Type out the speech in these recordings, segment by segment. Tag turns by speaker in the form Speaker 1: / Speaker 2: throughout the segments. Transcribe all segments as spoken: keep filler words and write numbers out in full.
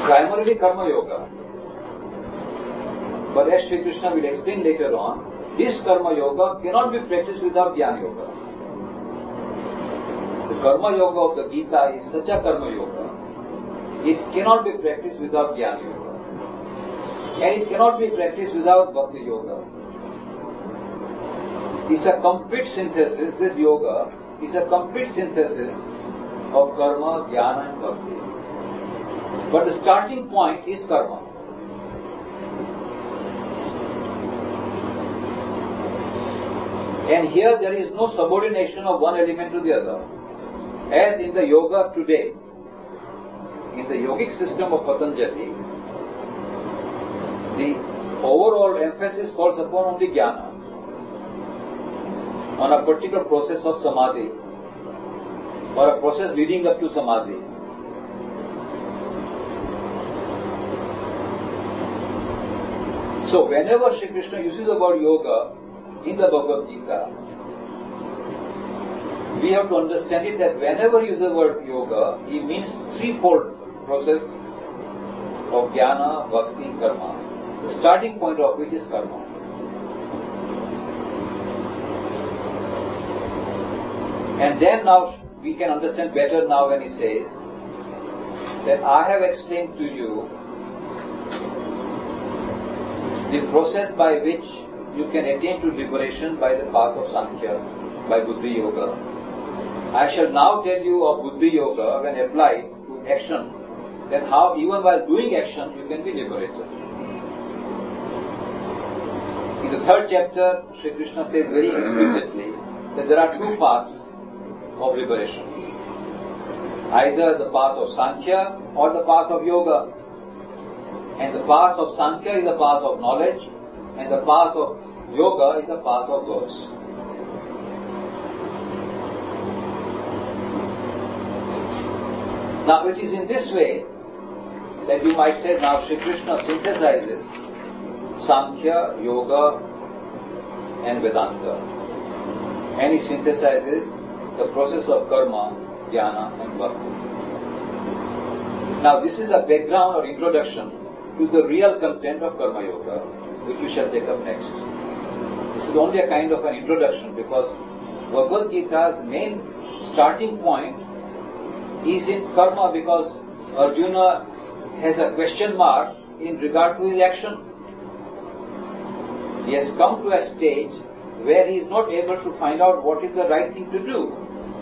Speaker 1: primarily Karma Yoga. But as Sri Krishna will explain later on, this Karma Yoga cannot be practiced without Jnana Yoga. The Karma Yoga of the Gita is such a Karma Yoga, it cannot be practiced without Jnana Yoga. And it cannot be practiced without Bhakti Yoga. It's a complete synthesis, this yoga is a complete synthesis of Karma, Jnana and Bhakti. But the starting point is Karma. And here there is no subordination of one element to the other. As in the yoga today, in the yogic system of Patanjali, the overall emphasis falls upon only jnana, on a particular process of samadhi, or a process leading up to samadhi. So whenever Sri Krishna uses the word yoga in the Bhagavad Gita, we have to understand it that whenever he uses the word yoga, he means threefold process of jnana, bhakti, karma. The starting point of which is karma. And then now we can understand better now when he says that I have explained to you the process by which you can attain to liberation by the path of Sankhya, by Buddhi Yoga. I shall now tell you of Buddhi Yoga when applied to action, that how even while doing action you can be liberated. In the third chapter, Sri Krishna says very explicitly that there are two paths of liberation. Either the path of Sankhya or the path of Yoga. And the path of Sankhya is the path of knowledge, and the path of Yoga is the path of words. Now it is in this way that you might say now Sri Krishna synthesizes Sankhya, Yoga and Vedanta. And he synthesizes the process of karma, jnana and bhakti. Now this is a background or introduction to the real content of Karma Yoga, which we shall take up next. This is only a kind of an introduction because Bhagavad Gita's main starting point is in karma, because Arjuna has a question mark in regard to his action. He has come to a stage where he is not able to find out what is the right thing to do.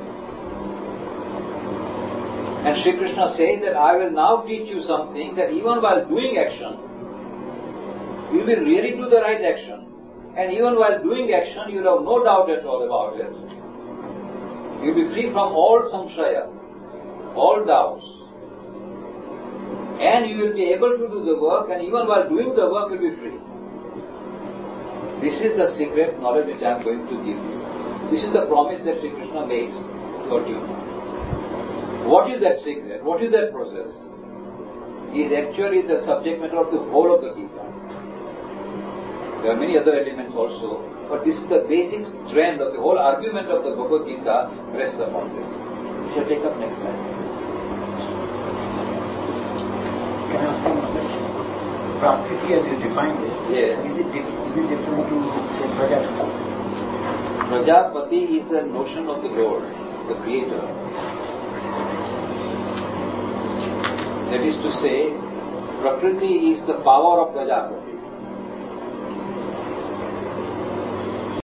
Speaker 1: And Sri Krishna says that I will now teach you something that even while doing action, you will really do the right action. And even while doing action, you will have no doubt at all about it. You will be free from all samshaya, all doubts. And you will be able to do the work, and even while doing the work, you will be free. This is the secret knowledge which I am going to give you. This is the promise that Sri Krishna makes to Arjuna. What is that secret? What is that process? Is actually the subject matter of the whole of the Gita. There are many other elements also, but this is the basic trend of the whole argument of the Bhagavad Gita rests upon this. We shall take up next time.
Speaker 2: Can I ask you one question? Prakriti as you defined it,
Speaker 1: yes.
Speaker 2: is it, is it different to say Prajapati?
Speaker 1: Prajapati is the notion of the Lord, the Creator. That is to say, Prakriti is the power of Prajapati.